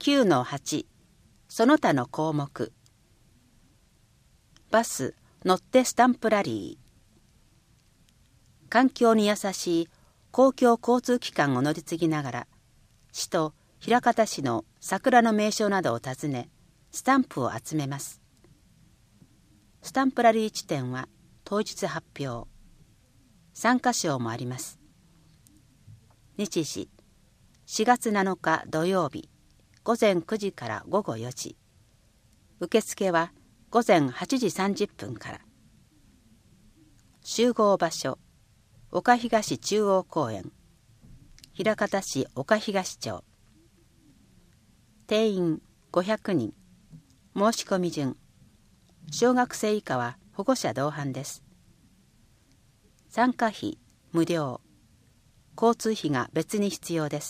9-8 その他の項目。バス乗ってスタンプラリー。環境に優しい公共交通機関を乗り継ぎながら、市と枚方市の桜の名所などを訪ね、スタンプを集めます。スタンプラリー地点は当日発表。参加賞もあります。日時4月7日土曜日午前9時から午後4時。受付は午前8時30分から。集合場所岡東中央公園、枚方市岡東町。定員500人。申し込み順。小学生以下は保護者同伴です。参加費無料。交通費が別に必要です。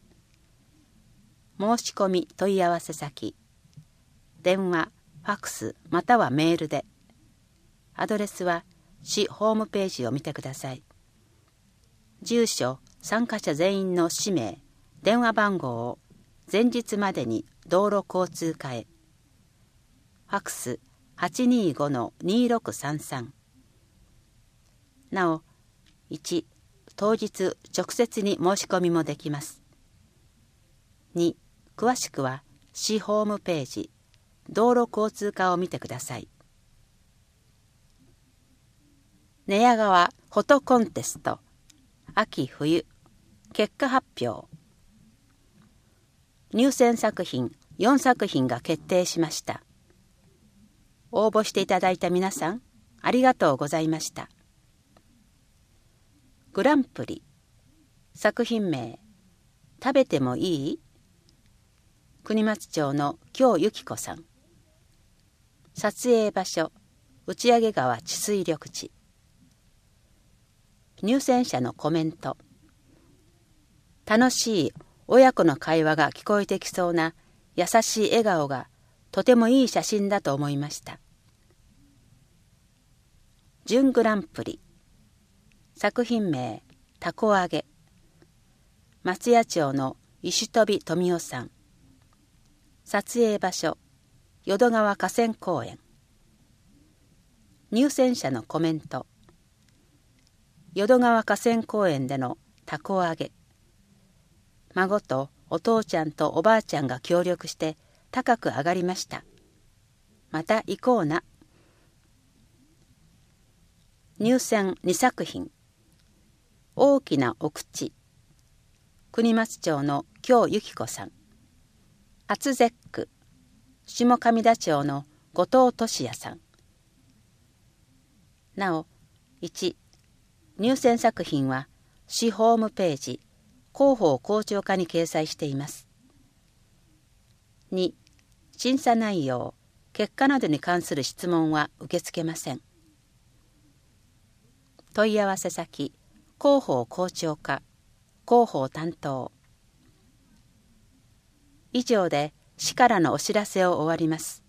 申し込み問い合わせ先。電話、ファックスまたはメールで。アドレスは市ホームページを見てください。住所、参加者全員の氏名、電話番号を前日までに道路交通課へ。ファックス 825-2633。なお、1、当日直接に申し込みもできます。2、詳しくは市ホームページ、道路交通課を見てください。寝屋川フォトコンテスト秋冬結果発表。入選作品4作品が決定しました。応募していただいた皆さん、ありがとうございました。グランプリ作品名食べてもいい？国松町の京由紀子さん。撮影場所打上川治水緑地。入選者のコメント。楽しい親子の会話が聞こえてきそうな優しい笑顔がとてもいい写真だと思いました。準グランプリ作品名たこ揚げ。松屋町の石飛富夫さん。撮影場所淀川河川公園。入選者のコメント。淀川河川公園でのたこ揚げ。孫とお父ちゃんとおばあちゃんが協力して高く上がりました。また行こうな。入選2作品。大きなお口。国松町の京由紀子さん。厚絶句。下上田町の後藤俊也さん。なお、1、入選作品は市ホームページ広報校長課に掲載しています。2、審査内容、結果などに関する質問は受け付けません。問い合わせ先、広報校長課、広報担当。以上で市からのお知らせを終わります。